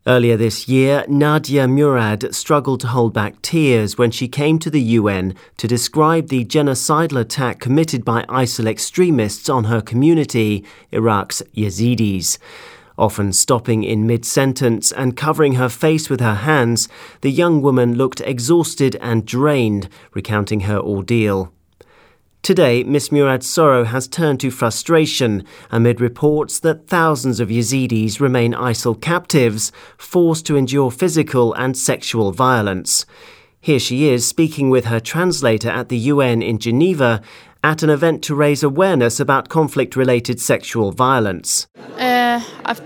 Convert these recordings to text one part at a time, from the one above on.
Earlier this year, Nadia Murad struggled to hold back tears when she came to the UN to describe the genocidal attack committed by ISIL extremists on her community, Iraq's Yazidis. Often stopping in mid-sentence and covering her face with her hands, the young woman looked exhausted and drained, recounting her ordeal. Today, Miss Murad's sorrow has turned to frustration amid reports that thousands of Yazidis remain ISIL captives, forced to endure physical and sexual violence. Here she is speaking with her translator at the UN in Geneva at an event to raise awareness about conflict-related sexual violence. I've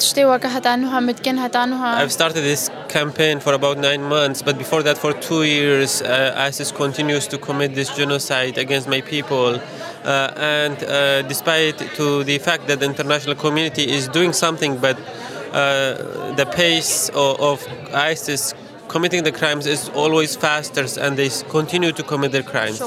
started this campaign for about 9 months, but before that, for 2 years, ISIS continues to commit this genocide against my people. And despite to the fact that the international community is doing something, but the pace of ISIS committing the crimes is always faster, and they continue to commit their crimes.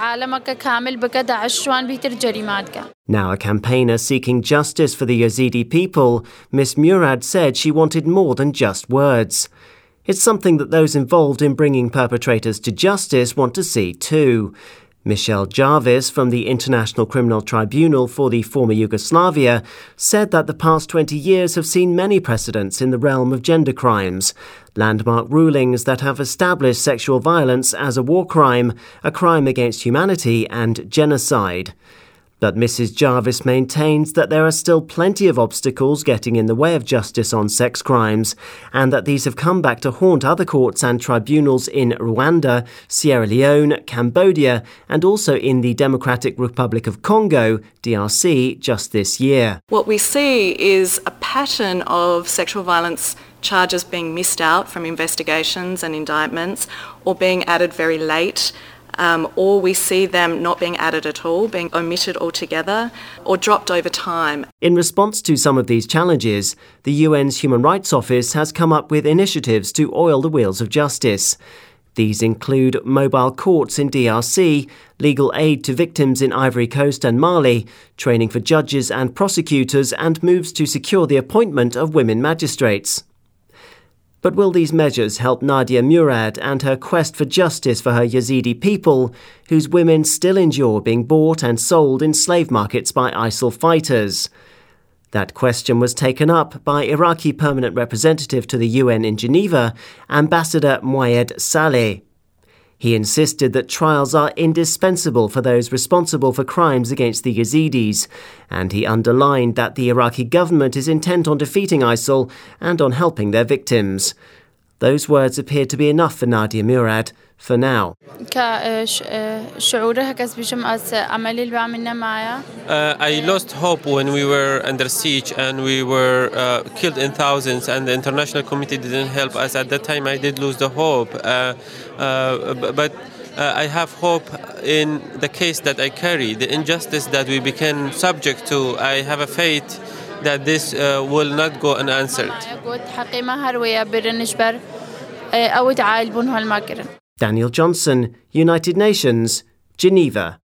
Now a campaigner seeking justice for the Yazidi people, Miss Murad said she wanted more than just words. It's something that those involved in bringing perpetrators to justice want to see too. Michelle Jarvis from the International Criminal Tribunal for the former Yugoslavia said that the past 20 years have seen many precedents in the realm of gender crimes, landmark rulings that have established sexual violence as a war crime, a crime against humanity and genocide. But Mrs. Jarvis maintains that there are still plenty of obstacles getting in the way of justice on sex crimes, and that these have come back to haunt other courts and tribunals in Rwanda, Sierra Leone, Cambodia, and also in the Democratic Republic of Congo, DRC, just this year. What we see is a pattern of sexual violence charges being missed out from investigations and indictments, or being added very late. Or we see them not being added at all, being omitted altogether, or dropped over time. In response to some of these challenges, the UN's Human Rights Office has come up with initiatives to oil the wheels of justice. These include mobile courts in DRC, legal aid to victims in Ivory Coast and Mali, training for judges and prosecutors, and moves to secure the appointment of women magistrates. But will these measures help Nadia Murad and her quest for justice for her Yazidi people, whose women still endure being bought and sold in slave markets by ISIL fighters? That question was taken up by Iraqi permanent representative to the UN in Geneva, Ambassador Moayed Saleh. He insisted that trials are indispensable for those responsible for crimes against the Yazidis, and he underlined that the Iraqi government is intent on defeating ISIL and on helping their victims. Those words appeared to be enough for Nadia Murad for now. I lost hope when we were under siege and we were killed in thousands, and the international community didn't help us. At that time I did lose the hope, but I have hope in the case that I carry, the injustice that we became subject to. I have a faith that this will not go unanswered. Daniel Johnson, United Nations, Geneva.